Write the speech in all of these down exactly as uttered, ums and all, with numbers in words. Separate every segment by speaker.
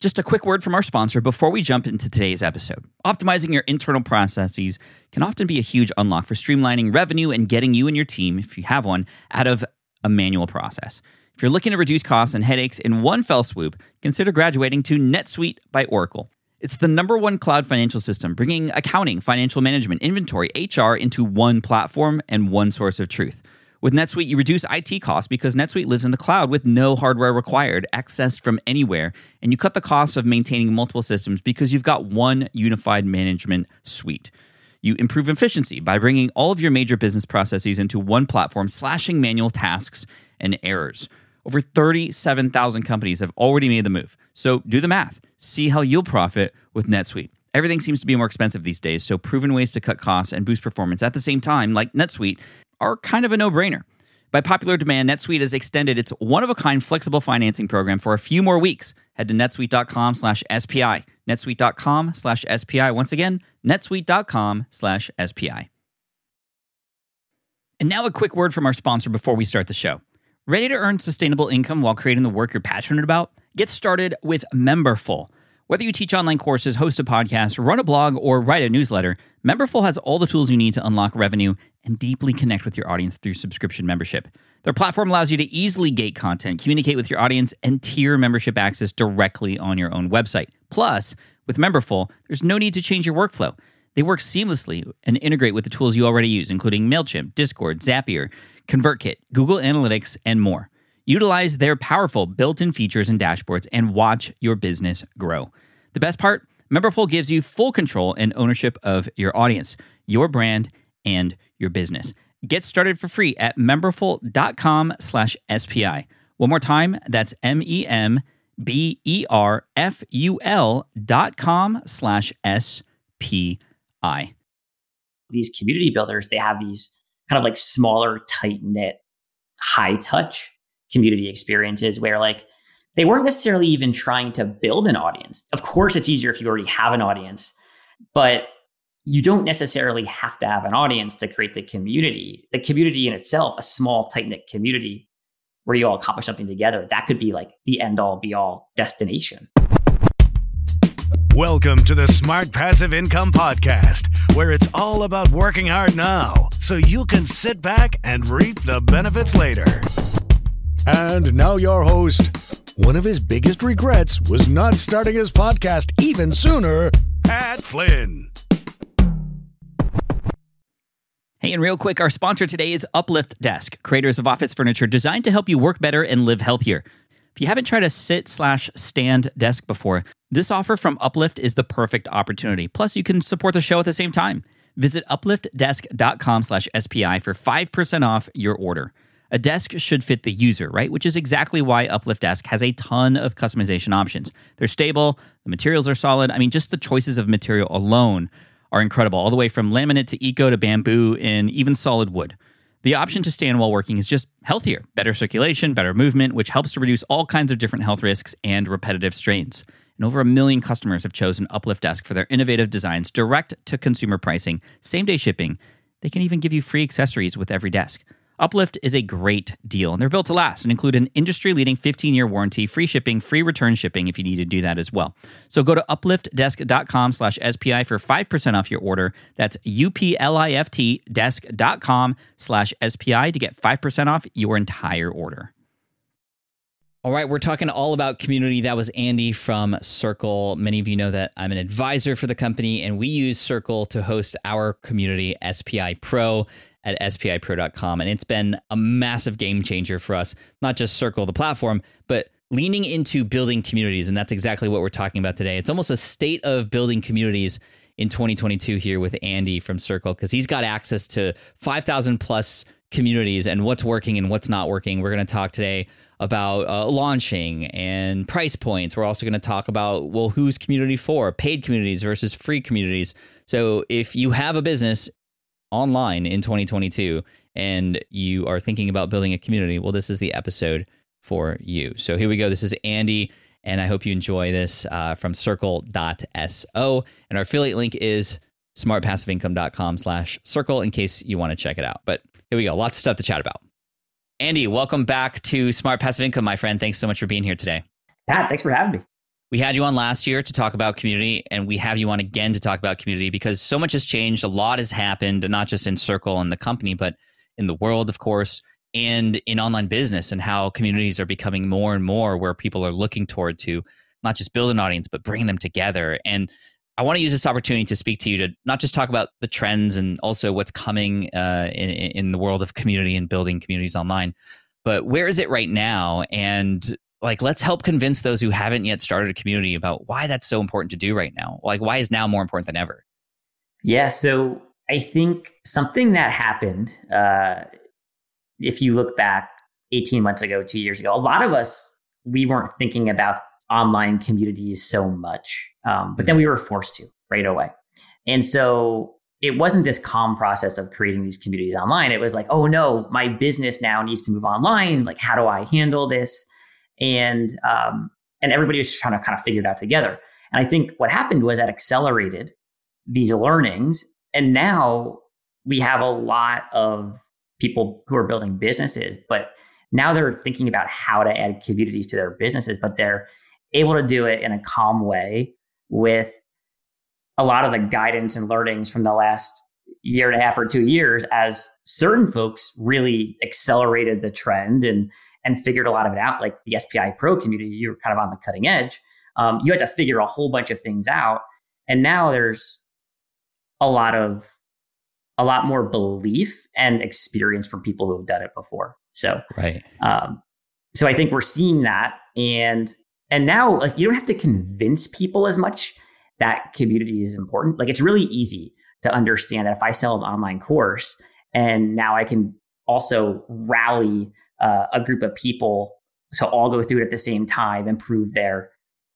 Speaker 1: Just a quick word from our sponsor before we jump into today's episode. Optimizing your internal processes can often be a huge unlock for streamlining revenue and getting you and your team, if you have one, out of a manual process. If you're looking to reduce costs and headaches in one fell swoop, consider graduating to NetSuite by Oracle. It's the number one cloud financial system, bringing accounting, financial management, inventory, H R into one platform and one source of truth. With NetSuite, you reduce I T costs because NetSuite lives in the cloud with no hardware required, accessed from anywhere, and you cut the costs of maintaining multiple systems because you've got one unified management suite. You improve efficiency by bringing all of your major business processes into one platform, slashing manual tasks and errors. Over thirty-seven thousand companies have already made the move. So do the math. See how you'll profit with NetSuite. Everything seems to be more expensive these days, so proven ways to cut costs and boost performance at the same time, like NetSuite, are kind of a no-brainer. By popular demand, NetSuite has extended its one-of-a-kind flexible financing program for a few more weeks. Head to netsuite.com slash SPI. netsuite.com slash SPI. Once again, netsuite.com slash SPI. And now a quick word from our sponsor before we start the show. Ready to earn sustainable income while creating the work you're passionate about? Get started with Memberful. Whether you teach online courses, host a podcast, run a blog, or write a newsletter, Memberful has all the tools you need to unlock revenue and deeply connect with your audience through subscription membership. Their platform allows you to easily gate content, communicate with your audience, and tier membership access directly on your own website. Plus, with Memberful, there's no need to change your workflow. They work seamlessly and integrate with the tools you already use, including MailChimp, Discord, Zapier, ConvertKit, Google Analytics, and more. Utilize their powerful built-in features and dashboards and watch your business grow. The best part? Memberful gives you full control and ownership of your audience, your brand, and your business. Get started for free at memberful.com slash SPI. One more time, that's M-E-M-B-E-R-F-U-L dot com slash S-P-I.
Speaker 2: These community builders, they have these kind of like smaller, tight-knit, high-touch community experiences where like they weren't necessarily even trying to build an audience. Of course, it's easier if you already have an audience, but you don't necessarily have to have an audience to create the community. The community in itself, a small, tight-knit community where you all accomplish something together, that could be like the end-all, be-all destination.
Speaker 3: Welcome to the Smart Passive Income Podcast, where it's all about working hard now so you can sit back and reap the benefits later. And now your host. One of his biggest regrets was not starting his podcast even sooner, Pat Flynn.
Speaker 1: Hey, and real quick, our sponsor today is Uplift Desk, creators of office furniture designed to help you work better and live healthier. If you haven't tried a sit slash stand desk before, this offer from Uplift is the perfect opportunity. Plus, you can support the show at the same time. Visit upliftdesk.com slash SPI for five percent off your order. A desk should fit the user, right? Which is exactly why Uplift Desk has a ton of customization options. They're stable, the materials are solid. I mean, just the choices of material alone are incredible, all the way from laminate to eco to bamboo and even solid wood. The option to stand while working is just healthier, better circulation, better movement, which helps to reduce all kinds of different health risks and repetitive strains. And over a million customers have chosen Uplift Desk for their innovative designs, direct to consumer pricing, same-day shipping. They can even give you free accessories with every desk. Uplift is a great deal, and they're built to last and include an industry-leading fifteen-year warranty, free shipping, free return shipping if you need to do that as well. So go to upliftdesk.com slash SPI for five percent off your order. That's U-P-L-I-F-T desk.com slash SPI to get five percent off your entire order. All right, we're talking all about community. That was Andy from Circle. Many of you know that I'm an advisor for the company, and we use Circle to host our community, S P I Pro, at S P I pro dot com. And it's been a massive game changer for us, not just Circle, the platform, but leaning into building communities. And that's exactly what we're talking about today. It's almost a state of building communities in twenty twenty-two here with Andy from Circle, because he's got access to five thousand plus communities and what's working and what's not working. We're going to talk today about uh, launching and price points. We're also going to talk about, well, who's community for? Paid communities versus free communities. So if you have a business online in twenty twenty-two and you are thinking about building a community, well, this is the episode for you. So here we go. This is Andy, and I hope you enjoy this uh, from circle dot so. And our affiliate link is smartpassiveincome.com slash circle in case you want to check it out. But here we go. Lots of stuff to chat about. Andy, welcome back to Smart Passive Income, my friend. Thanks so much for being here today.
Speaker 2: Pat, thanks for having me.
Speaker 1: We had you on last year to talk about community, and we have you on again to talk about community because so much has changed. A lot has happened, not just in Circle and the company, but in the world, of course, and in online business, and how communities are becoming more and more where people are looking toward to not just build an audience, but bring them together. And I want to use this opportunity to speak to you to not just talk about the trends and also what's coming uh, in, in the world of community and building communities online, but where is it right now? And like, let's help convince those who haven't yet started a community about why that's so important to do right now. Like, why is now more important than ever?
Speaker 2: Yeah. So I think something that happened, uh, if you look back eighteen months ago, two years ago, a lot of us, we weren't thinking about online communities so much, um, but then we were forced to right away. And so it wasn't this calm process of creating these communities online. It was like, oh no, my business now needs to move online. Like, how do I handle this? And um, and everybody was trying to kind of figure it out together. And I think what happened was that accelerated these learnings. And now we have a lot of people who are building businesses, but now they're thinking about how to add communities to their businesses, but they're able to do it in a calm way with a lot of the guidance and learnings from the last year and a half or two years as certain folks really accelerated the trend and and figured a lot of it out, like the S P I Pro community. You were kind of on the cutting edge. Um, you had to figure a whole bunch of things out. And now there's a lot of, a lot more belief and experience from people who have done it before. So,
Speaker 1: right.
Speaker 2: Um, so I think we're seeing that. And, and now like you don't have to convince people as much that community is important. Like, it's really easy to understand that if I sell an online course and now I can also rally Uh, a group of people to all go through it at the same time, improve their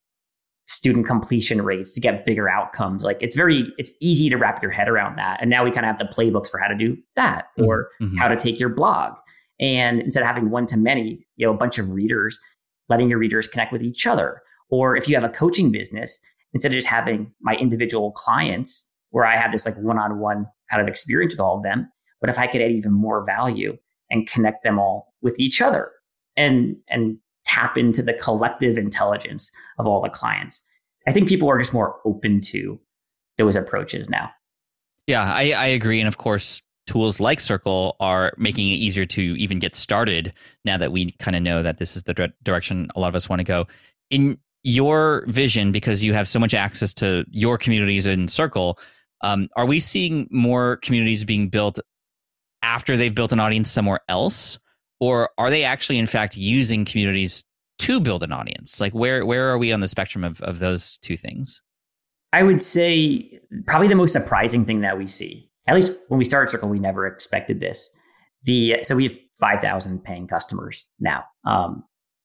Speaker 2: student completion rates to get bigger outcomes. Like, it's very, it's easy to wrap your head around that. And now we kind of have the playbooks for how to do that, or mm-hmm. how to take your blog. And instead of having one to many, you know, a bunch of readers, letting your readers connect with each other. Or if you have a coaching business, instead of just having my individual clients where I have this like one-on-one kind of experience with all of them, but if I could add even more value and connect them all with each other and and tap into the collective intelligence of all the clients. I think people are just more open to those approaches now.
Speaker 1: Yeah, I, I agree. And of course, tools like Circle are making it easier to even get started now that we kind of know that this is the dire- direction a lot of us want to go. In your vision, because you have so much access to your communities in Circle, um, are we seeing more communities being built after they've built an audience somewhere else? Or are they actually, in fact, using communities to build an audience? Like, where where are we on the spectrum of, of those two things?
Speaker 2: I would say probably the most surprising thing that we see, at least when we started Circle, we never expected this. The So we have five thousand paying customers now. Um,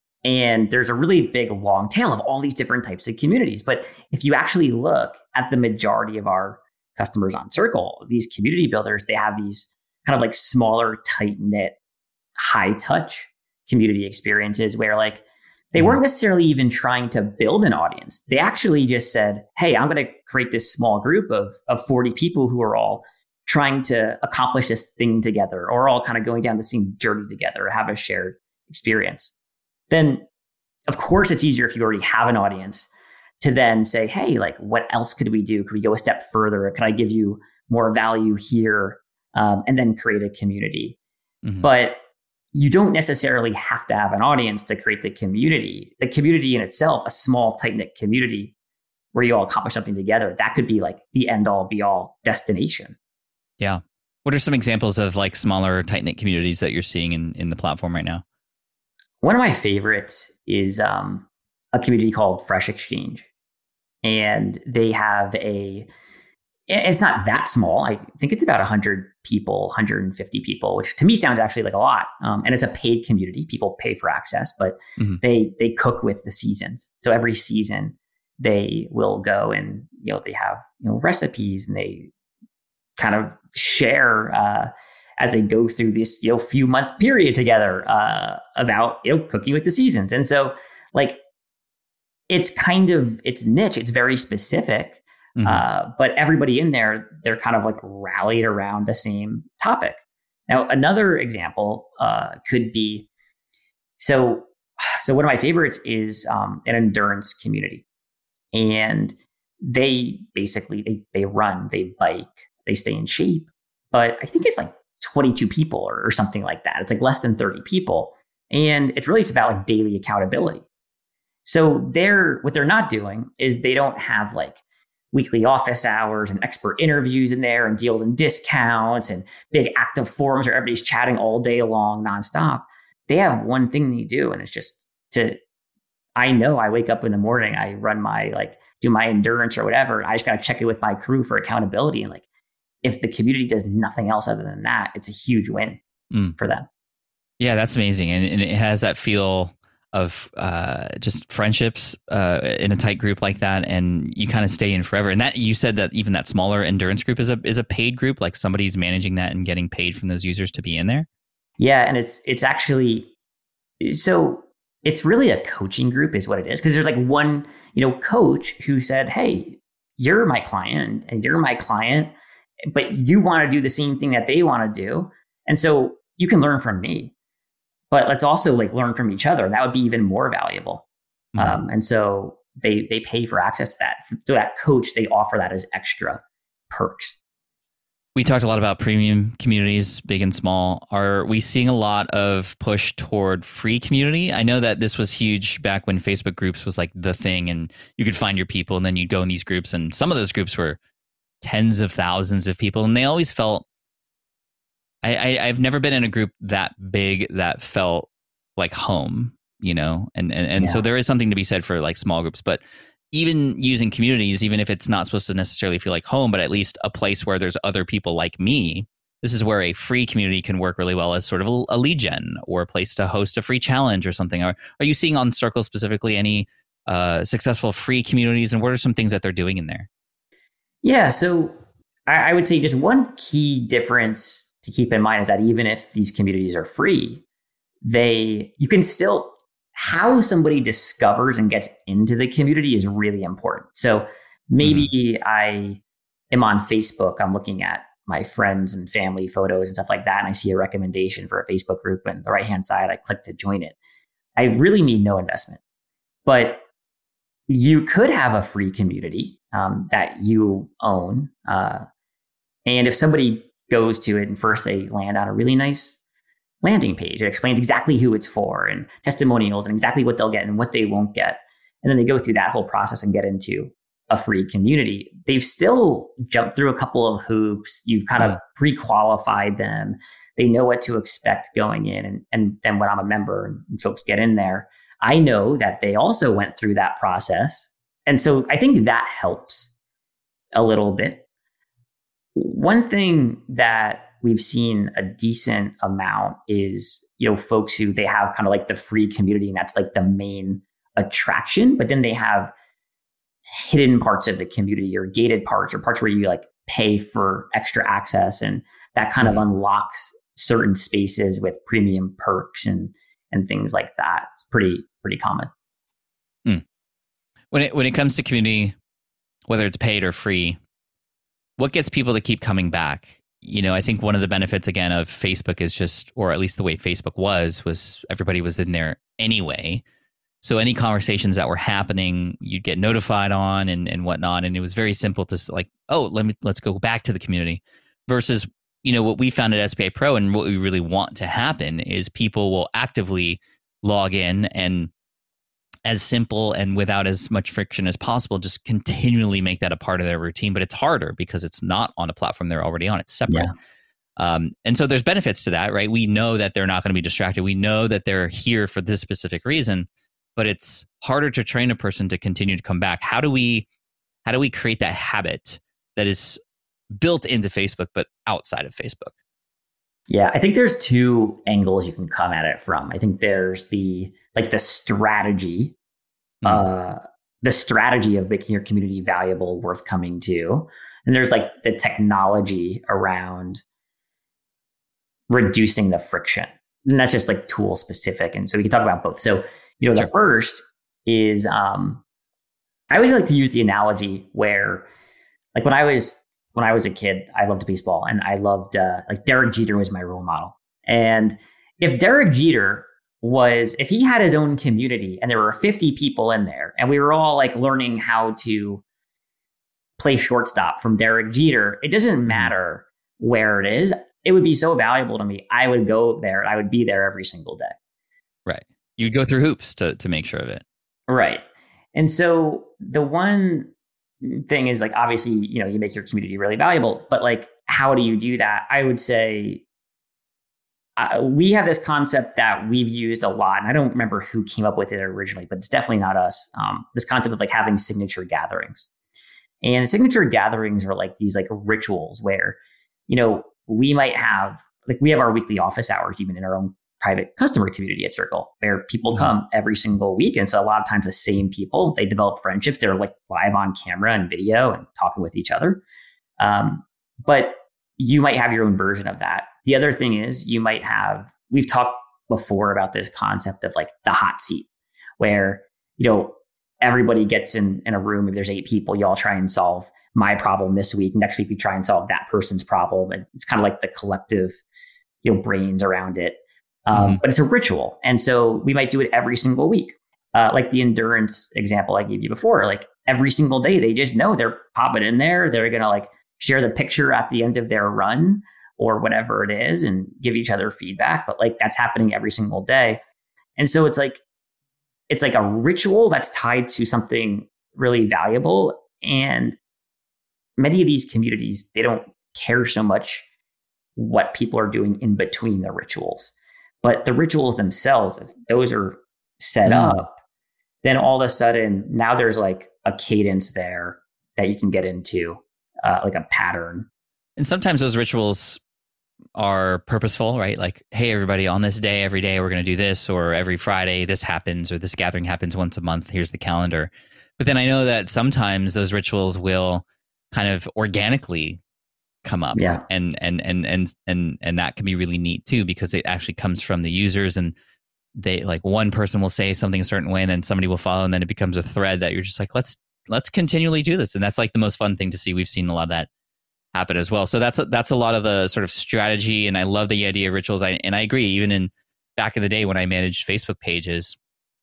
Speaker 2: and there's a really big long tail of all these different types of communities. But if you actually look at the majority of our customers on Circle, these community builders, they have these kind of like smaller, tight-knit, high-touch community experiences where like they weren't necessarily even trying to build an audience. They actually just said, hey, I'm going to create this small group of, of forty people who are all trying to accomplish this thing together, or all kind of going down the same journey together, or have a shared experience. Then, of course, it's easier if you already have an audience to then say, hey, like, what else could we do? Could we go a step further? Could I give you more value here? Um, and then create a community. Mm-hmm. But you don't necessarily have to have an audience to create the community. The community in itself, a small, tight-knit community where you all accomplish something together, that could be like the end-all, be-all destination.
Speaker 1: Yeah. What are some examples of like smaller, tight-knit communities that you're seeing in, in the platform right now?
Speaker 2: One of my favorites is um, a community called Fresh Exchange. And they have a... It's not that small. I think it's about one hundred people, one hundred fifty people, which to me sounds actually like a lot. Um, and it's a paid community. People pay for access, but mm-hmm. they they cook with the seasons. So every season they will go and, you know, they have, you know, recipes, and they kind of share uh, as they go through this, you know, few month period together uh, about, you know, cooking with the seasons. And so like, it's kind of, it's niche. It's very specific. Mm-hmm. Uh, but everybody in there, they're kind of like rallied around the same topic. Now, another example uh, could be, so, so one of my favorites is um, an endurance community. and they basically, they, they run, they bike, they stay in shape. But I think it's like twenty-two people or, or something like that. It's like less than thirty people. And it's really, it's about like daily accountability. So they're, what they're not doing is they don't have like weekly office hours and expert interviews in there and deals and discounts and big active forums where everybody's chatting all day long nonstop. They have one thing they do, and it's just to, I know I wake up in the morning, I run my, like do my endurance or whatever. I just got to check it with my crew for accountability. And like, if the community does nothing else other than that, it's a huge win mm. for them.
Speaker 1: Yeah, that's amazing. And, and it has that feel of uh, just friendships uh, in a tight group like that. And you kind of stay in forever. And that, you said that even that smaller endurance group is a, is a paid group, like somebody's managing that and getting paid from those users to be in there.
Speaker 2: Yeah. And it's, it's actually, so it's really a coaching group is what it is. Cause there's like one, you know, coach who said, hey, you're my client and you're my client, but you want to do the same thing that they want to do. And so you can learn from me, but let's also like learn from each other. That would be even more valuable. Mm-hmm. Um, and so they, they pay for access to that. So that coach, they offer that as extra perks.
Speaker 1: We talked a lot about premium communities, big and small. Are we seeing a lot of push toward free community? I know that this was huge back when Facebook groups was like the thing, and you could find your people and then you'd go in these groups, and some of those groups were tens of thousands of people, and they always felt, I, I, I've never been in a group that big that felt like home, you know? And, and, and yeah. So there is something to be said for like small groups, but even using communities, even if it's not supposed to necessarily feel like home, but at least a place where there's other people like me, this is where a free community can work really well as sort of a, a lead gen or a place to host a free challenge or something. Are, are you seeing on Circle specifically any uh, successful free communities, and what are some things that they're doing in there?
Speaker 2: Yeah, so I, I would say just one key difference to keep in mind is that even if these communities are free, they you can still, how somebody discovers and gets into the community is really important. So maybe mm-hmm. I am on Facebook, I'm looking at my friends and family photos and stuff like that, and I see a recommendation for a Facebook group, and the right-hand side, I click to join it. I really need no investment, but you could have a free community um, that you own. Uh, and if somebody goes to it and first they land on a really nice landing page, it explains exactly who it's for and testimonials and exactly what they'll get and what they won't get. And then they go through that whole process and get into a free community. They've still jumped through a couple of hoops. You've kind of pre-qualified them. They know what to expect going in. And, and then when I'm a member and folks get in there, I know that they also went through that process. And so I think that helps a little bit. One thing that we've seen a decent amount is, you know, folks who they have kind of like the free community, and that's like the main attraction, but then they have hidden parts of the community or gated parts or parts where you like pay for extra access, and that kind mm-hmm. of unlocks certain spaces with premium perks and and things like that. It's pretty pretty common.
Speaker 1: Mm. When it when it comes to community, whether it's paid or free, what gets people to keep coming back? You know, I think one of the benefits again of Facebook is just, or at least the way Facebook was, was everybody was in there anyway. So any conversations that were happening, you'd get notified on and, and whatnot. And it was very simple to like, oh, let me, let's go back to the community versus, you know, what we found at S B I Pro and what we really want to happen is people will actively log in and as simple and without as much friction as possible, just continually make that a part of their routine. But it's harder because it's not on a platform they're already on. It's separate. Yeah. Um, and so there's benefits to that, right? We know that they're not going to be distracted. We know that they're here for this specific reason, but it's harder to train a person to continue to come back. How do we, how do we create that habit that is built into Facebook, but outside of Facebook?
Speaker 2: Yeah, I think there's two angles you can come at it from. I think there's the like the strategy, mm. uh, the strategy of making your community valuable, worth coming to, and there's like the technology around reducing the friction, and that's just like tool specific. And so we can talk about both. So you know, the sure. first is um, I always like to use the analogy where, like when I was. When I was a kid, I loved baseball, and I loved uh, like Derek Jeter was my role model. And if Derek Jeter was if he had his own community and there were fifty people in there and we were all like learning how to play shortstop from Derek Jeter, it doesn't matter where it is. It would be so valuable to me. I would go there. I would be there every single day.
Speaker 1: Right. You'd go through hoops to to make sure of it.
Speaker 2: Right. And so the one thing is like, obviously, you know, you make your community really valuable, but like, how do you do that? I would say uh, we have this concept that we've used a lot, and I don't remember who came up with it originally, but it's definitely not us. Um, this concept of like having signature gatherings. And signature gatherings are like these like rituals where, you know, we might have, like we have our weekly office hours, even in our own private customer community at Circle, where people mm-hmm. come every single week. And so a lot of times the same people, they develop friendships. They're like live on camera and video and talking with each other. Um, but you might have your own version of that. The other thing is you might have, we've talked before about this concept of like the hot seat, where, you know, everybody gets in, in a room. If there's eight people, you all try and solve my problem this week. Next week, we try and solve that person's problem. And it's kind of like the collective, you know, brains around it. Um, mm-hmm. But it's a ritual. And so we might do it every single week. Uh, like the endurance example I gave you before, like every single day, they just know they're popping in there. They're going to like share the picture at the end of their run or whatever it is and give each other feedback. But like that's happening every single day. And so it's like, it's like a ritual that's tied to something really valuable. And many of these communities, they don't care so much what people are doing in between the rituals. But the rituals themselves, if those are set mm. up, then all of a sudden now there's like a cadence there that you can get into, uh, like a pattern.
Speaker 1: And sometimes those rituals are purposeful, right? Like, hey, everybody, on this day, every day, we're going to do this, or every Friday, this happens, or this gathering happens once a month. Here's the calendar. But then I know that sometimes those rituals will kind of organically come up,
Speaker 2: yeah.
Speaker 1: and and and and and and that can be really neat too, because it actually comes from the users, and they like one person will say something a certain way, and then somebody will follow, and then it becomes a thread that you're just like, let's let's continually do this, and that's like the most fun thing to see. We've seen a lot of that happen as well. So that's a, that's a lot of the sort of strategy, and I love the idea of rituals. I and I agree. Even in back in the day when I managed Facebook pages,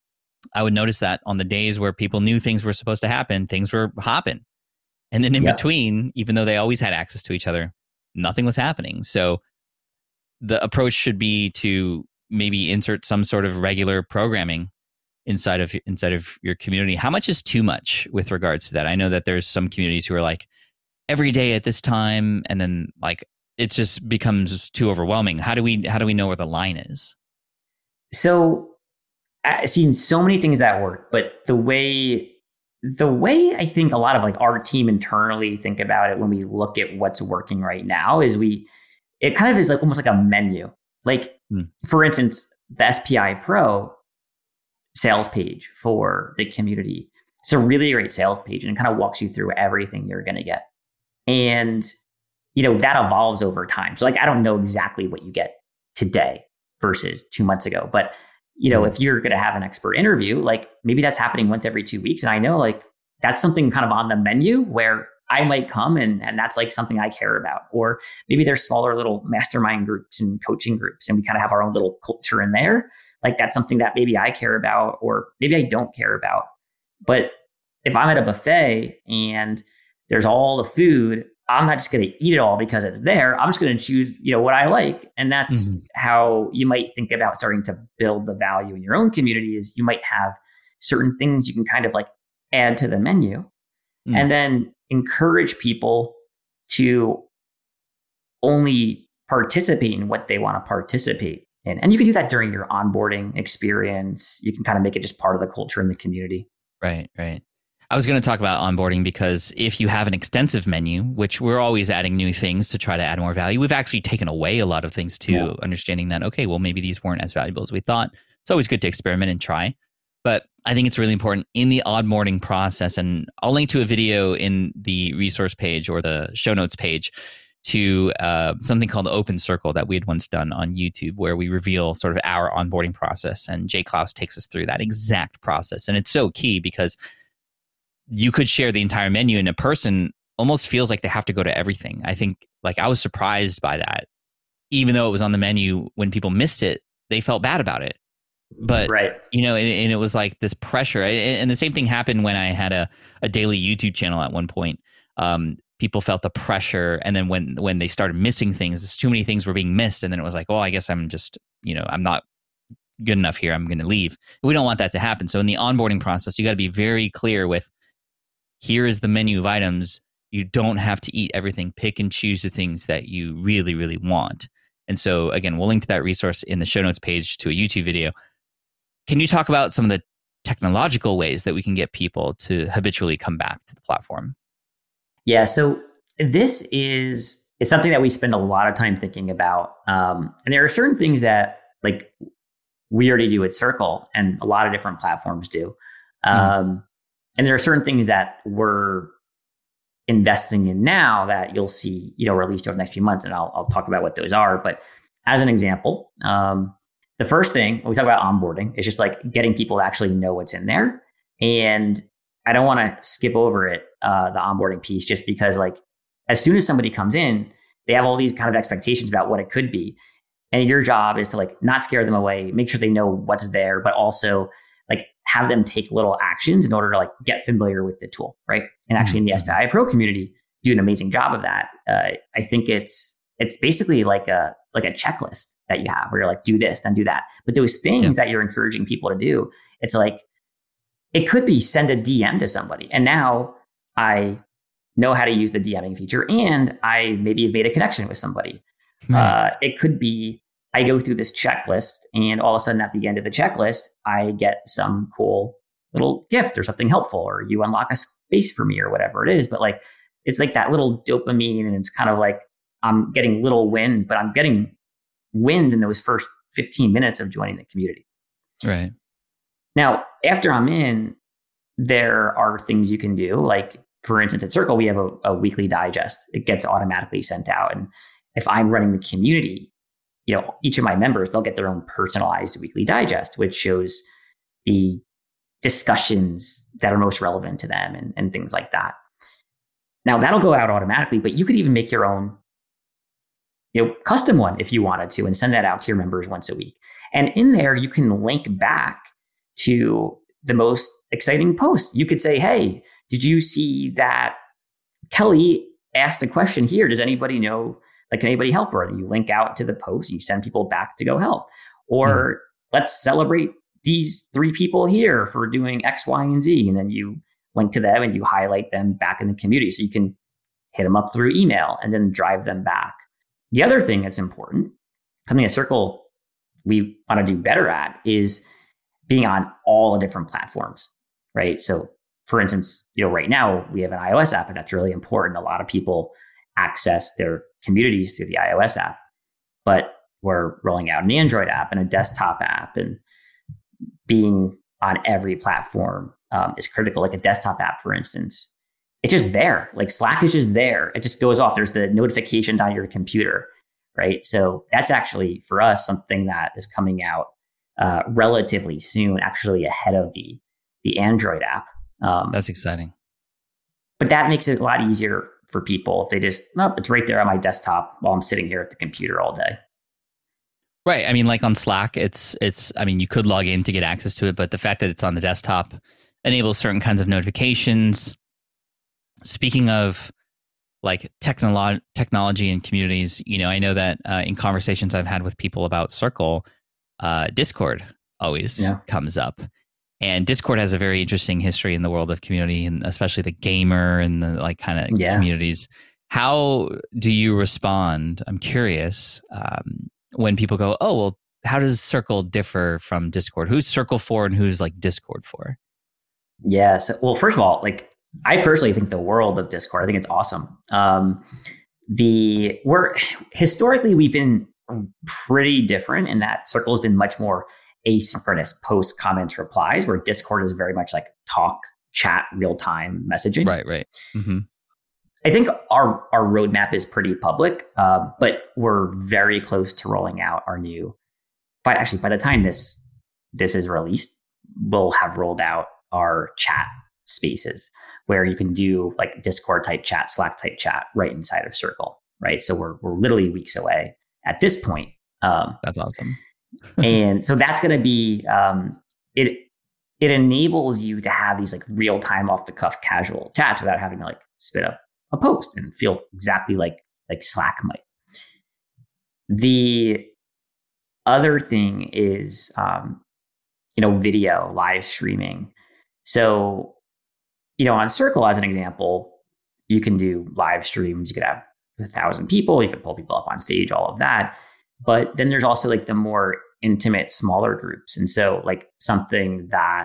Speaker 1: I would notice that on the days where people knew things were supposed to happen, things were hopping. And then in yeah. between, even though they always had access to each other, nothing was happening. So the approach should be to maybe insert some sort of regular programming inside of inside of your community. How much is too much with regards to that? I know that there's some communities who are like every day at this time, and then like it just becomes too overwhelming. How do we how do we know where the line is?
Speaker 2: So I've seen so many things that work, but the way The way I think a lot of like our team internally think about it when we look at what's working right now is we, it kind of is like almost like a menu. Like mm. for instance, the S P I Pro sales page for the community. It's a really great sales page, and it kind of walks you through everything you're going to get. And, you know, that evolves over time. So like, I don't know exactly what you get today versus two months ago, but you know, if you're going to have an expert interview, like maybe that's happening once every two weeks. And I know like that's something kind of on the menu where I might come and, and that's like something I care about. Or maybe there's smaller little mastermind groups and coaching groups, and we kind of have our own little culture in there. Like that's something that maybe I care about, or maybe I don't care about. But if I'm at a buffet and there's all the food, I'm not just going to eat it all because it's there. I'm just going to choose, you know, what I like. And that's mm-hmm. how you might think about starting to build the value in your own community. Is you might have certain things you can kind of like add to the menu mm-hmm. and then encourage people to only participate in what they want to participate in. And you can do that during your onboarding experience. You can kind of make it just part of the culture in the community.
Speaker 1: Right, right. I was going to talk about onboarding because if you have an extensive menu, which we're always adding new things to try to add more value, we've actually taken away a lot of things too, yeah. understanding that, okay, well, maybe these weren't as valuable as we thought. It's always good to experiment and try. But I think it's really important in the onboarding process, and I'll link to a video in the resource page or the show notes page to uh, something called the Open Circle that we had once done on YouTube, where we reveal sort of our onboarding process. And Jay Klaus takes us through that exact process. And it's so key because you could share the entire menu and a person almost feels like they have to go to everything. I think like I was surprised by that. Even though it was on the menu, when people missed it, they felt bad about it. But,
Speaker 2: right.
Speaker 1: you know, and, and it was like this pressure. And the same thing happened when I had a, a daily YouTube channel at one point. Um, people felt the pressure. And then when, when they started missing things, too many things were being missed. And then it was like, oh, I guess I'm just, you know, I'm not good enough here. I'm going to leave. We don't want that to happen. So in the onboarding process, you got to be very clear with, here is the menu of items. You don't have to eat everything. Pick and choose the things that you really, really want. And so again, we'll link to that resource in the show notes page to a YouTube video. Can you talk about some of the technological ways that we can get people to habitually come back to the platform?
Speaker 2: Yeah, so this is, is something that we spend a lot of time thinking about. Um, and there are certain things that like we already do at Circle and a lot of different platforms do. Um, mm. And there are certain things that we're investing in now that you'll see, you know, released over the next few months. And I'll, I'll talk about what those are. But as an example, um, the first thing when we talk about onboarding is just like getting people to actually know what's in there. And I don't want to skip over it, uh, the onboarding piece, just because like as soon as somebody comes in, they have all these kind of expectations about what it could be. And your job is to like not scare them away, make sure they know what's there, but also like have them take little actions in order to like get familiar with the tool, right? And actually in the S P I Pro community, do an amazing job of that. Uh, I think it's it's basically like a like a checklist that you have where you're like, do this, then do that. But those things yeah. that you're encouraging people to do, it's like, it could be send a D M to somebody. And now I know how to use the DMing feature and I maybe have made a connection with somebody. Right. Uh, it could be, I go through this checklist and all of a sudden at the end of the checklist, I get some cool little gift or something helpful, or you unlock a space for me or whatever it is. But like, it's like that little dopamine and it's kind of like, I'm getting little wins, but I'm getting wins in those first fifteen minutes of joining the community.
Speaker 1: Right.
Speaker 2: Now, after I'm in, there are things you can do. Like, for instance, at Circle, we have a, a weekly digest. It gets automatically sent out. And if I'm running the community, you know, each of my members, they'll get their own personalized weekly digest, which shows the discussions that are most relevant to them and, and things like that. Now, that'll go out automatically, but you could even make your own, you know, custom one if you wanted to and send that out to your members once a week. And in there, you can link back to the most exciting posts. You could say, hey, did you see that Kelly asked a question here? Does anybody know, like, can anybody help her? And you link out to the post, you send people back to go help. Or mm. let's celebrate these three people here for doing X, Y, and Z. And then you link to them and you highlight them back in the community. So you can hit them up through email and then drive them back. The other thing that's important, something at Circle we want to do better at, is being on all the different platforms, right? So for instance, you know, right now we have an iOS app and that's really important. A lot of people access their communities through the iOS app, but we're rolling out an Android app and a desktop app, and being on every platform um, is critical. Like a desktop app, for instance, it's just there. Like Slack is just there. It just goes off. There's the notifications on your computer, right? So that's actually for us something that is coming out uh, relatively soon, actually ahead of the the Android app. Um,
Speaker 1: that's exciting.
Speaker 2: But that makes it a lot easier for people if they just, nope, it's right there on my desktop while I'm sitting here at the computer all day.
Speaker 1: Right. I mean, like on Slack, it's, it's, I mean, you could log in to get access to it, but the fact that it's on the desktop enables certain kinds of notifications. Speaking of like technolo- technology and communities, you know, I know that uh, in conversations I've had with people about Circle, uh, Discord always yeah. comes up. And Discord has a very interesting history in the world of community, and especially the gamer and the like kind of yeah. communities. How do you respond? I'm curious um, when people go, oh, well, how does Circle differ from Discord? Who's Circle for and who's like Discord for?
Speaker 2: Yeah. So, well, first of all, like I personally think the world of Discord, I think it's awesome. Um, the we're historically, we've been pretty different in that Circle has been much more asynchronous post, comments, replies, where Discord is very much like talk, chat, real-time messaging.
Speaker 1: Right, right. Mm-hmm.
Speaker 2: I think our our roadmap is pretty public, uh, but we're very close to rolling out our new. But actually, by the time this this is released, we'll have rolled out our chat spaces where you can do like Discord type chat, Slack type chat right inside of Circle. Right, so we're we're literally weeks away at this point.
Speaker 1: Um, That's awesome.
Speaker 2: And so that's going to be, um, it, it enables you to have these like real time off the cuff casual chats without having to like spit up a post and feel exactly like, like Slack might. The other thing is, um, you know, video, live streaming. So, you know, on Circle, as an example, you can do live streams. You could have a thousand people. You could pull people up on stage, all of that. But then there's also like the more intimate, smaller groups. And so like something that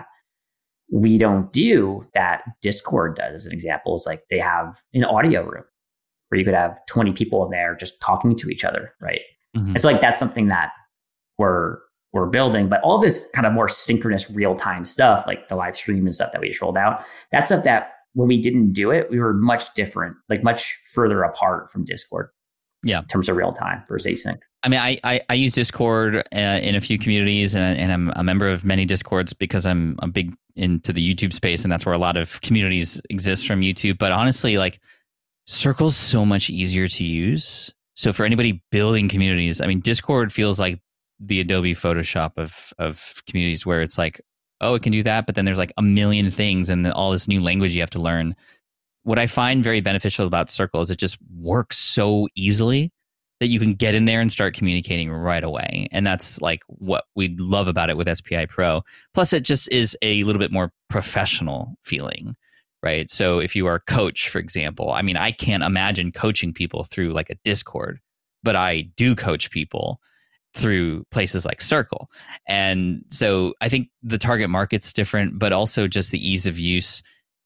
Speaker 2: we don't do that Discord does, as an example, is like they have an audio room where you could have twenty people in there just talking to each other, right? Mm-hmm. It's like that's something that we're we're building. But all this kind of more synchronous real-time stuff, like the live stream and stuff that we just rolled out, that's stuff that when we didn't do it, we were much different, like much further apart from Discord.
Speaker 1: Yeah,
Speaker 2: in terms of real time versus async.
Speaker 1: I mean, I I, I use Discord uh, in a few communities, and, and I'm a member of many Discords because I'm I'm big into the YouTube space, and that's where a lot of communities exist from YouTube. But honestly, like Circle's so much easier to use. So for anybody building communities, I mean, Discord feels like the Adobe Photoshop of of communities, where it's like, oh, it can do that, but then there's like a million things and all this new language you have to learn. What I find very beneficial about Circle is it just works so easily that you can get in there and start communicating right away. And that's like what we love about it with S P I Pro. Plus, it just is a little bit more professional feeling, right? So if you are a coach, for example, I mean, I can't imagine coaching people through like a Discord, but I do coach people through places like Circle. And so I think the target market's different, but also just the ease of use.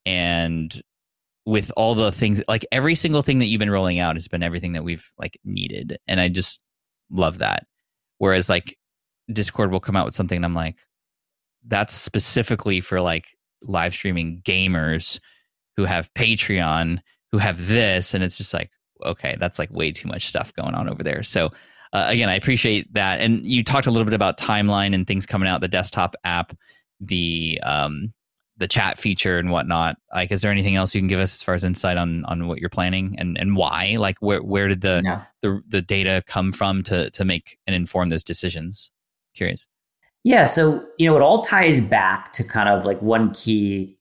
Speaker 1: And with all the things, like every single thing that you've been rolling out has been everything that we've like needed. And I just love that. Whereas like Discord will come out with something and I'm like, that's specifically for like live streaming gamers who have Patreon, who have this. And it's just like, okay, that's like way too much stuff going on over there. So uh, again, I appreciate that. And you talked a little bit about timeline and things coming out, the desktop app, the, um, the chat feature and whatnot. Like, is there anything else you can give us as far as insight on on what you're planning and, and why? Like, where where did the, no. the the data come from to to make and inform those decisions? Curious.
Speaker 2: Yeah, so you know, it all ties back to kind of like one key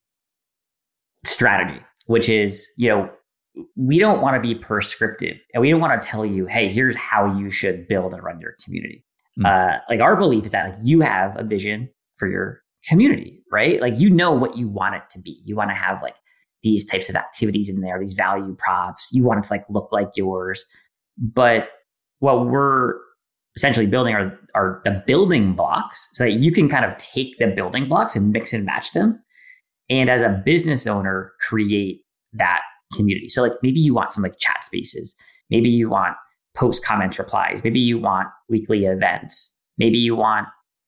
Speaker 2: strategy, which is, you know, we don't want to be prescriptive and we don't want to tell you, hey, here's how you should build and run your community. Mm. Uh, like our belief is that like you have a vision for your community, right? Like, you know what you want it to be. You want to have like these types of activities in there, these value props. You want it to like look like yours. But what we're essentially building are, are the building blocks so that you can kind of take the building blocks and mix and match them. And as a business owner, create that community. So like maybe you want some like chat spaces. Maybe you want post comment replies. Maybe you want weekly events. Maybe you want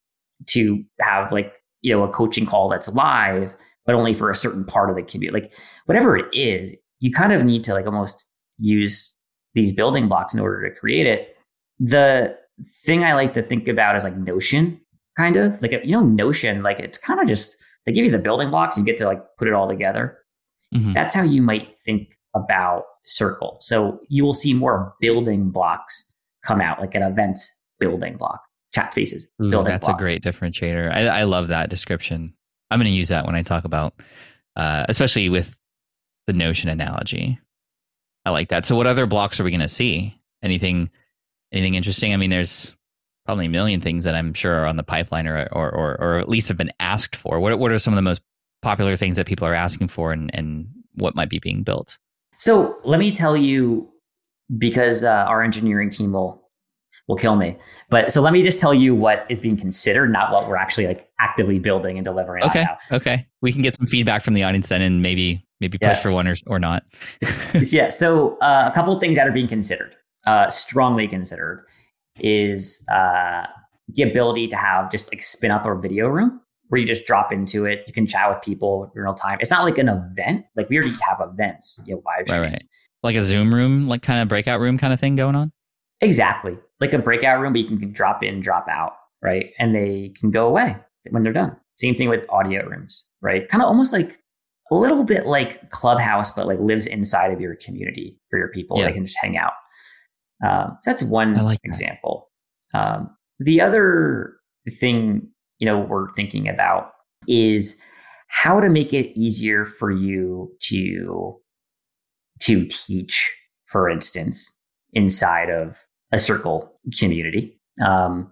Speaker 2: to have like, you know, a coaching call that's live, but only for a certain part of the community. Like whatever it is, you kind of need to like almost use these building blocks in order to create it. The thing I like to think about is like Notion, kind of like, you know, Notion, like it's kind of just, they give you the building blocks, you get to like put it all together. Mm-hmm. That's how you might think about Circle. So you will see more building blocks come out, like an events building block. Chat spaces.
Speaker 1: Ooh, that's block. A great differentiator. I, I love that description. I'm going to use that when I talk about, uh, especially with the Notion analogy. I like that. So what other blocks are we going to see? Anything, anything interesting? I mean, there's probably a million things that I'm sure are on the pipeline or, or, or, or at least have been asked for. What, what are some of the most popular things that people are asking for and, and what might be being built?
Speaker 2: So let me tell you, because uh, our engineering team will will kill me. But so let me just tell you what is being considered, not what we're actually like actively building and delivering.
Speaker 1: Okay.
Speaker 2: On now.
Speaker 1: Okay. We can get some feedback from the audience then and maybe, maybe push yeah. for one or, or not.
Speaker 2: yeah. So uh, a couple of things that are being considered, uh, strongly considered is uh, the ability to have just like spin up a video room where you just drop into it. You can chat with people in real time. It's not like an event. Like we already have events, you know, live streams. Right, right. Like a Zoom room, like kind of breakout room kind of thing going on? Exactly. Like a breakout room, but you can drop in, drop out, right? And they can go away when they're done. Same thing with audio rooms, right? Kind of almost like a little bit like Clubhouse, but like lives inside of your community for your people. Yeah. They can just hang out. Um, so that's one
Speaker 1: like
Speaker 2: example. That. Um, the other thing, you know, we're thinking about is how to make it easier for you to, to teach, for instance, inside of a Circle community. Um,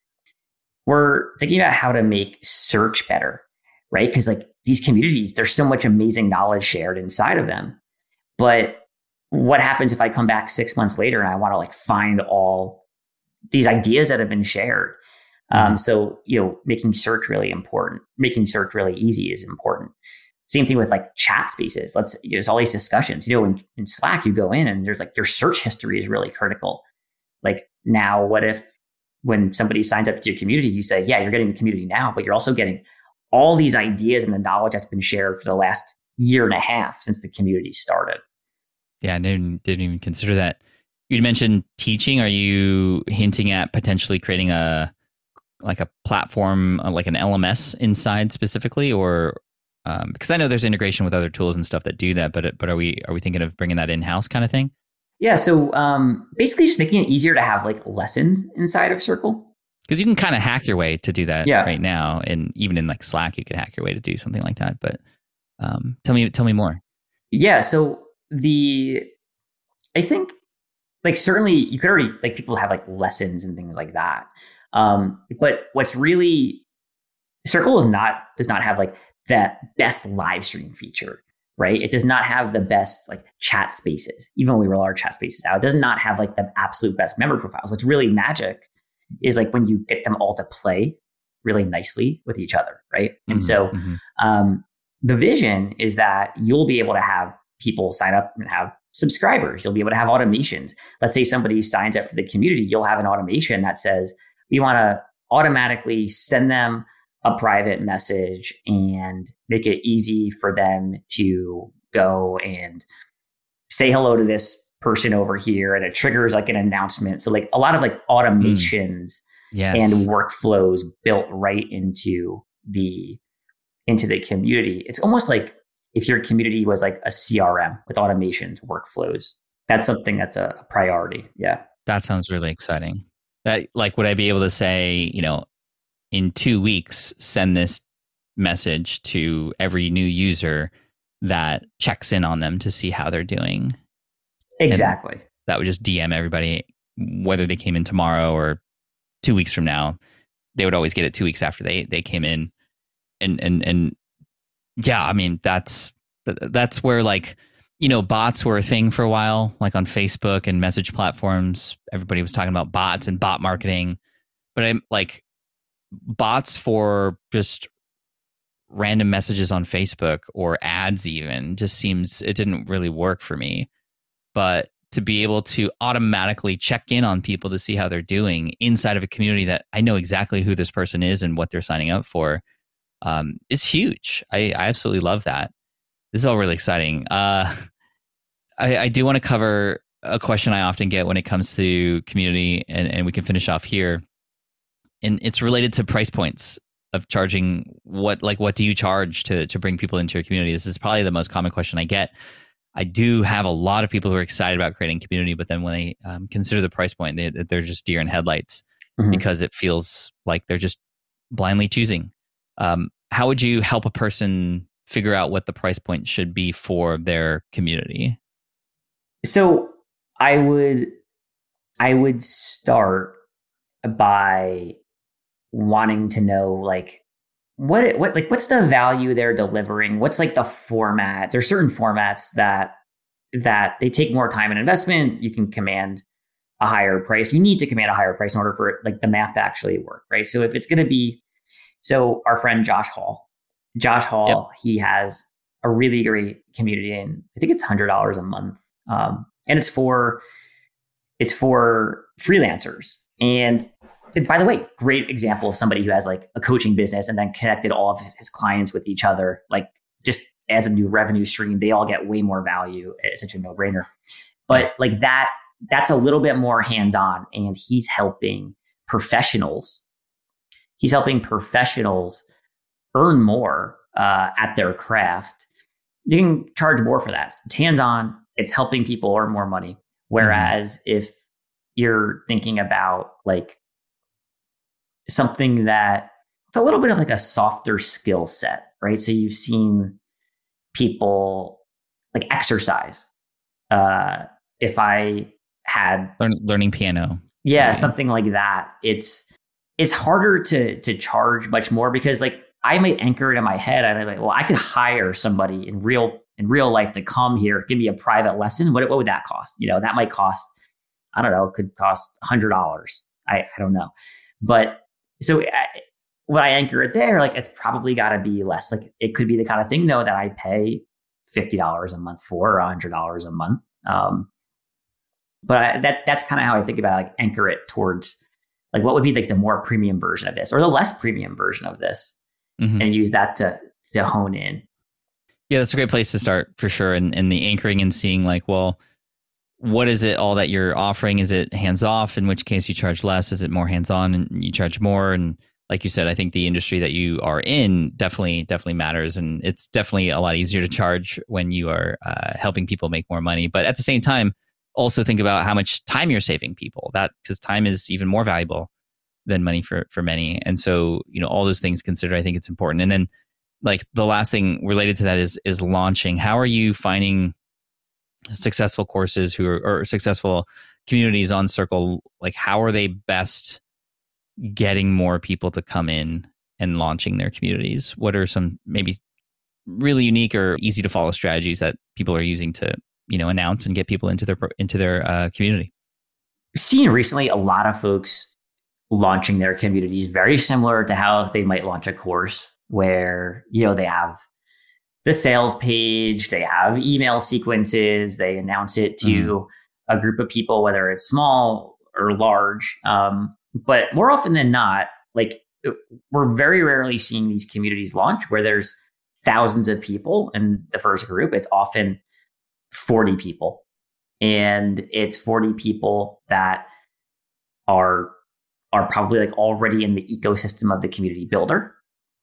Speaker 2: we're thinking about how to make search better, right? Because like these communities, there's so much amazing knowledge shared inside of them. But what happens if I come back six months later and I want to like find all these ideas that have been shared? Mm-hmm. Um, so, you know, making search really important, making search really easy is important. Same thing with like chat spaces. Let's, there's all these discussions, you know, in, in Slack, you go in and there's like your search history is really critical. Like now, what if when somebody signs up to your community, you say, yeah, you're getting the community now, but you're also getting all these ideas and the knowledge that's been shared for the last year and a half since the community started.
Speaker 1: Yeah, I didn't, didn't even consider that. You mentioned teaching. Are you hinting at potentially creating a like a platform, like an L M S inside specifically, or um, because I know there's integration with other tools and stuff that do that, but but are we are we thinking of bringing that in house kind of thing?
Speaker 2: Yeah, so um, basically just making it easier to have like lessons inside of Circle.
Speaker 1: Because you can kind of hack your way to do that
Speaker 2: yeah.
Speaker 1: right now, and even in like Slack, you could hack your way to do something like that. But um, tell me, tell me more.
Speaker 2: Yeah, so the I think like certainly you could already like people have like lessons and things like that. Um, but what's really Circle is not does not have like that best live stream feature. Right. It does not have the best like chat spaces, even when we roll our chat spaces out. It does not have like the absolute best member profiles. What's really magic is like when you get them all to play really nicely with each other. Right. Mm-hmm, and so mm-hmm. um, the vision is that you'll be able to have people sign up and have subscribers. You'll be able to have automations. Let's say somebody signs up for the community. You'll have an automation that says we want to automatically send them a private message and make it easy for them to go and say hello to this person over here. And it triggers like an announcement. So like a lot of like automations mm. yes. and workflows built right into the, into the community. It's almost like if your community was like a C R M with automations, workflows, that's something that's a priority. Yeah.
Speaker 1: That sounds really exciting. That like, would I be able to say, you know, in two weeks, send this message to every new user that checks in on them to see how they're doing?
Speaker 2: Exactly.
Speaker 1: And that would just D M everybody, whether they came in tomorrow or two weeks from now. They would always get it two weeks after they they came in. And and and yeah, I mean, that's that's where like, you know, bots were a thing for a while, like on Facebook and message platforms. Everybody was talking about bots and bot marketing. But I'm like, bots for just random messages on Facebook or ads even just seems, it didn't really work for me. But to be able to automatically check in on people to see how they're doing inside of a community that I know exactly who this person is and what they're signing up for um, is huge. I, I absolutely love that. This is all really exciting. Uh, I, I do want to cover a question I often get when it comes to community, and, and we can finish off here. And it's related to price points of charging. What like what do you charge to to bring people into your community? This is probably the most common question I get. I do have a lot of people who are excited about creating community, but then when they um, consider the price point, they, they're just deer in headlights mm-hmm. because it feels like they're just blindly choosing. Um, how would you help a person figure out what the price point should be for their community?
Speaker 2: So I would I would start by wanting to know like what what like what's the value they're delivering? What's like the format? There's certain formats that that they take more time and investment. You can command a higher price. You need to command a higher price in order for it, like the math to actually work, right? So if it's going to be, so our friend Josh Hall, Josh Hall, yep. he has a really great community, and I think it's one hundred dollars a month, um, and it's for it's for freelancers. And And by the way, great example of somebody who has like a coaching business and then connected all of his clients with each other, like just as a new revenue stream. They all get way more value. It's such a no-brainer. But like that, that's a little bit more hands-on, and he's helping professionals. He's helping professionals earn more uh, at their craft. You can charge more for that. It's hands-on. It's helping people earn more money. Whereas mm-hmm. if you're thinking about like something that it's a little bit of like a softer skill set, right? So you've seen people like exercise. Uh, if I had
Speaker 1: Learn, learning piano,
Speaker 2: yeah, something like that, it's it's harder to to charge much more because like I might anchor it in my head. I'm like, well, I could hire somebody in real in real life to come here, give me a private lesson. What what would that cost? You know, that might cost, I don't know, it could cost a hundred dollars. I I don't know, but so I, when I anchor it there, like it's probably got to be less. Like it could be the kind of thing though that I pay fifty dollars a month for, or a hundred dollars a month. Um, but I, that that's kind of how I think about it, like anchor it towards like what would be like the more premium version of this or the less premium version of this, mm-hmm. and use that to to hone in.
Speaker 1: Yeah, that's a great place to start for sure. And and the anchoring and seeing like, well, what is it all that you're offering? Is it hands off? In which case you charge less? Is it more hands on and you charge more? And like you said, I think the industry that you are in definitely, definitely matters. And it's definitely a lot easier to charge when you are uh, helping people make more money. But at the same time, also think about how much time you're saving people, that because time is even more valuable than money for, for many. And so, you know, all those things considered, I think it's important. And then like the last thing related to that is, is launching. How are you finding successful courses who are, or successful communities on Circle? Like, how are they best getting more people to come in and launching their communities? What are some maybe really unique or easy to follow strategies that people are using to, you know, announce and get people into their into their uh, community?
Speaker 2: Seen recently a lot of folks launching their communities very similar to how they might launch a course, where you know they have the sales page, they have email sequences, they announce it to mm. a group of people, whether it's small or large. Um, but more often than not, like we're very rarely seeing these communities launch where there's thousands of people in the first group. It's often forty people, and it's forty people that are are probably like already in the ecosystem of the community builder.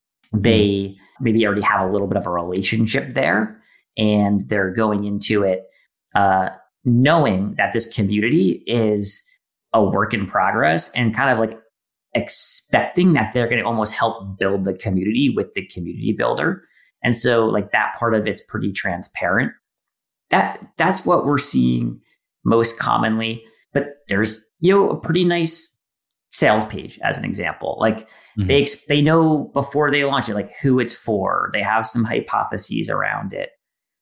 Speaker 2: They maybe already have a little bit of a relationship there, and they're going into it uh, knowing that this community is a work in progress and kind of like expecting that they're going to almost help build the community with the community builder. And so like that part of it's pretty transparent. That that's what we're seeing most commonly. But there's, you know, a pretty nice sales page as an example. Like mm-hmm. they they know before they launch it, like who it's for. They have some hypotheses around it.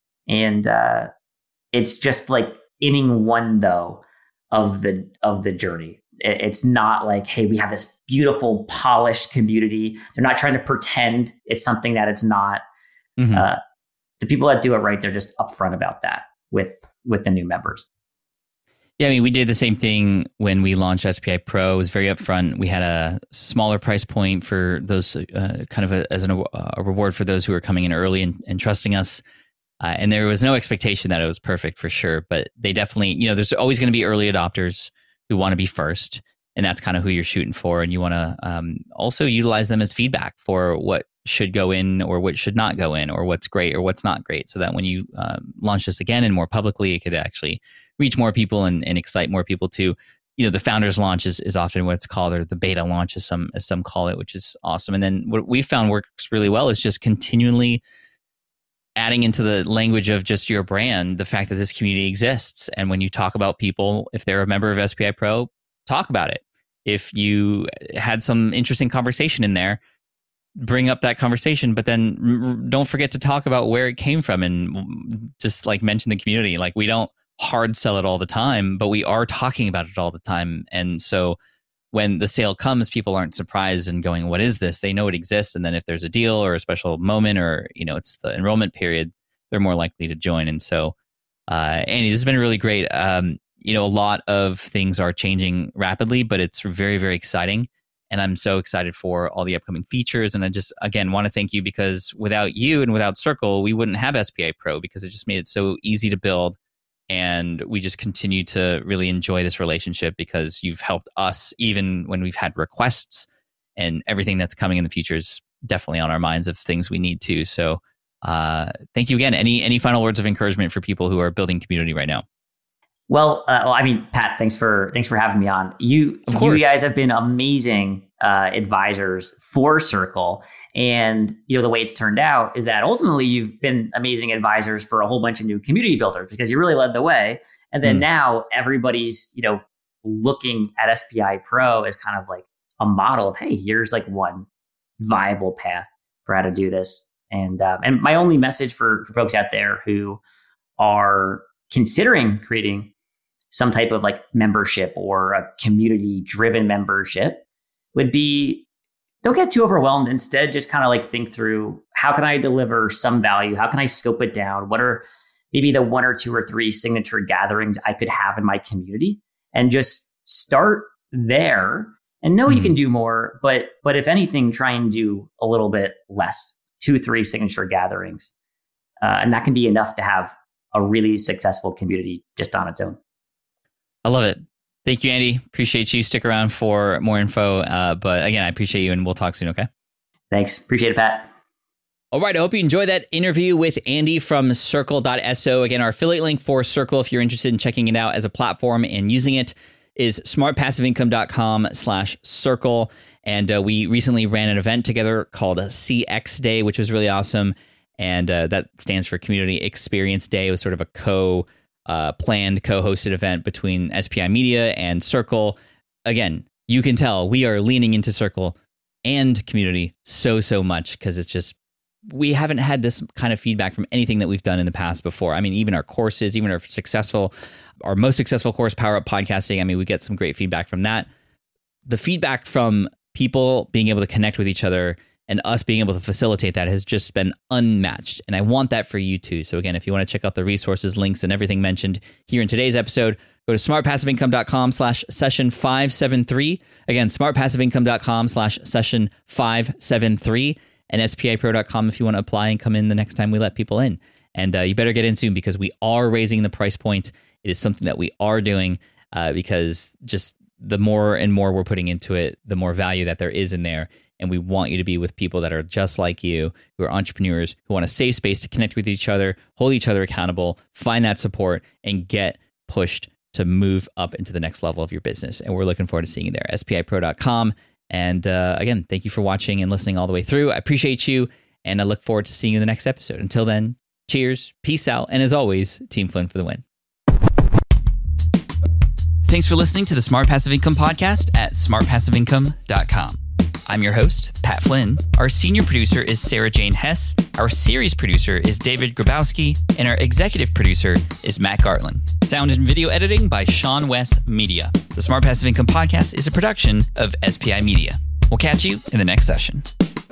Speaker 2: And uh, it's just like inning one though of the of the journey. It, it's not like, hey, we have this beautiful polished community. They're not trying to pretend it's something that it's not. Mm-hmm. Uh, the people that do it right, they're just upfront about that with with the new members.
Speaker 1: Yeah, I mean, we did the same thing when we launched S P I Pro. It was very upfront. We had a smaller price point for those, uh, kind of a, as an, a reward for those who were coming in early and, and trusting us. Uh, and there was no expectation that it was perfect for sure. But they definitely, you know, there's always going to be early adopters who want to be first. And that's kind of who you're shooting for. And you want to um, also utilize them as feedback for what should go in or what should not go in or what's great or what's not great. So that when you um, launch this again and more publicly, it could actually reach more people and, and excite more people too. You know, the founders launch is, is often what it's called, or the beta launch as some, as some call it, which is awesome. And then what we found works really well is just continually adding into the language of just your brand, the fact that this community exists. And when you talk about people, if they're a member of S P I Pro, talk about it. If you had some interesting conversation in there, bring up that conversation, but then r- don't forget to talk about where it came from and just like mention the community. Like we don't hard sell it all the time, but we are talking about it all the time. And so when the sale comes, people aren't surprised and going, what is this? They know it exists. And then if there's a deal or a special moment or, you know, it's the enrollment period, they're more likely to join. And so, uh, Andy, this has been really great. Um, you know, a lot of things are changing rapidly, but it's very, very exciting. And I'm so excited for all the upcoming features. And I just, again, want to thank you because without you and without Circle, we wouldn't have S P I Pro because it just made it so easy to build. And we just continue to really enjoy this relationship because you've helped us even when we've had requests, and everything that's coming in the future is definitely on our minds of things we need to. So uh, thank you again. Any any final words of encouragement for people who are building community right now?
Speaker 2: Well, uh, well, I mean, Pat, thanks for thanks for having me on. You,
Speaker 1: Of course.
Speaker 2: you guys have been amazing uh, advisors for Circle, and you know the way it's turned out is that ultimately you've been amazing advisors for a whole bunch of new community builders because you really led the way, and then mm. now everybody's you know looking at S P I Pro as kind of like a model of, hey, here's like one viable path for how to do this. And um, and my only message for, for folks out there who are considering creating some type of like membership or a community driven membership would be, don't get too overwhelmed. Instead, just kind of like think through, how can I deliver some value? How can I scope it down? What are maybe the one or two or three signature gatherings I could have in my community? And just start there and know mm-hmm. you can do more. But, but if anything, try and do a little bit less, two, three signature gatherings. Uh, and that can be enough to have a really successful community just on its own.
Speaker 1: I love it. Thank you, Andy. Appreciate you. Stick around for more info. Uh, but again, I appreciate you and we'll talk soon, okay?
Speaker 2: Thanks. Appreciate it, Pat.
Speaker 1: All right. I hope you enjoyed that interview with Andy from Circle dot so. Again, our affiliate link for Circle, if you're interested in checking it out as a platform and using it, is smartpassiveincome.com slash circle. And uh, we recently ran an event together called C X Day, which was really awesome. And uh, that stands for Community Experience Day. It was sort of a co Uh, planned co-hosted event between S P I Media and Circle. Again, you can tell we are leaning into Circle and community so, so much because it's just, we haven't had this kind of feedback from anything that we've done in the past before. I mean, even our courses, even our successful, our most successful course, Power Up Podcasting, I mean, we get some great feedback from that. The feedback from people being able to connect with each other and us being able to facilitate that has just been unmatched. And I want that for you too. So again, if you want to check out the resources, links, and everything mentioned here in today's episode, go to smartpassiveincome.com slash session 573. Again, smartpassiveincome.com slash session 573 and S P I pro dot com if you want to apply and come in the next time we let people in. And uh, you better get in soon because we are raising the price point. It is something that we are doing uh, because just the more and more we're putting into it, the more value that there is in there. And we want you to be with people that are just like you, who are entrepreneurs, who want a safe space to connect with each other, hold each other accountable, find that support, and get pushed to move up into the next level of your business. And we're looking forward to seeing you there, S P I pro dot com. And uh, again, thank you for watching and listening all the way through. I appreciate you, and I look forward to seeing you in the next episode. Until then, cheers, peace out, and as always, Team Flynn for the win. Thanks for listening to the Smart Passive Income Podcast at smart passive income dot com. I'm your host, Pat Flynn. Our senior producer is Sarah Jane Hess. Our series producer is David Grabowski. And our executive producer is Matt Gartland. Sound and video editing by Sean West Media. The Smart Passive Income Podcast is a production of S P I Media. We'll catch you in the next session.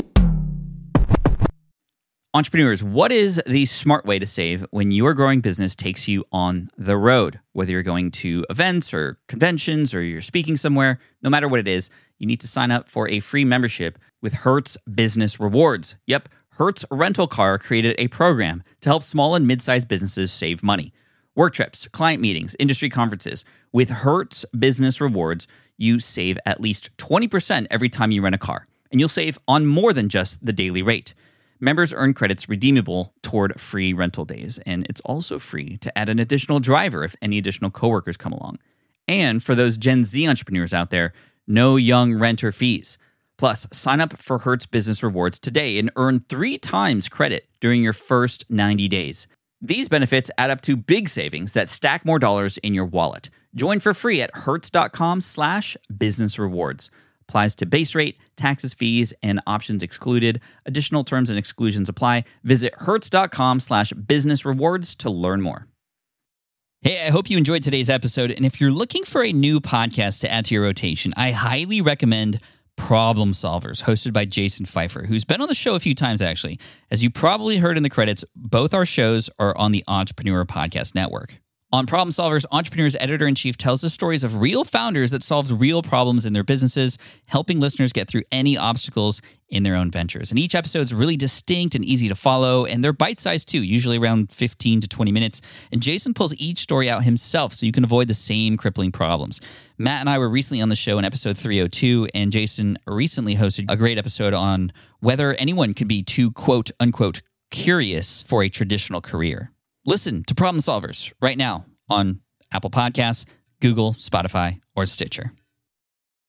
Speaker 1: Entrepreneurs, what is the smart way to save when your growing business takes you on the road? Whether you're going to events or conventions or you're speaking somewhere, no matter what it is, you need to sign up for a free membership with Hertz Business Rewards. Yep, Hertz Rental Car created a program to help small and mid-sized businesses save money. Work trips, client meetings, industry conferences. With Hertz Business Rewards, you save at least twenty percent every time you rent a car, and you'll save on more than just the daily rate. Members earn credits redeemable toward free rental days, and it's also free to add an additional driver if any additional coworkers come along. And for those Gen Z entrepreneurs out there, no young renter fees. Plus, sign up for Hertz Business Rewards today and earn three times credit during your first ninety days. These benefits add up to big savings that stack more dollars in your wallet. Join for free at hertz.com slash business rewards. Applies to base rate, taxes, fees, and options excluded. Additional terms and exclusions apply. Visit hertz.com slash business rewards to learn more. Hey, I hope you enjoyed today's episode. And if you're looking for a new podcast to add to your rotation, I highly recommend Problem Solvers, hosted by Jason Pfeiffer, who's been on the show a few times, actually. As you probably heard in the credits, both our shows are on the Entrepreneur Podcast Network. On Problem Solvers, Entrepreneur's editor-in-chief tells the stories of real founders that solved real problems in their businesses, helping listeners get through any obstacles in their own ventures. And each episode is really distinct and easy to follow, and they're bite-sized too, usually around fifteen to twenty minutes. And Jason pulls each story out himself so you can avoid the same crippling problems. Matt and I were recently on the show in episode three oh two, and Jason recently hosted a great episode on whether anyone could be too quote-unquote curious for a traditional career. Listen to Problem Solvers right now on Apple Podcasts, Google, Spotify, or Stitcher.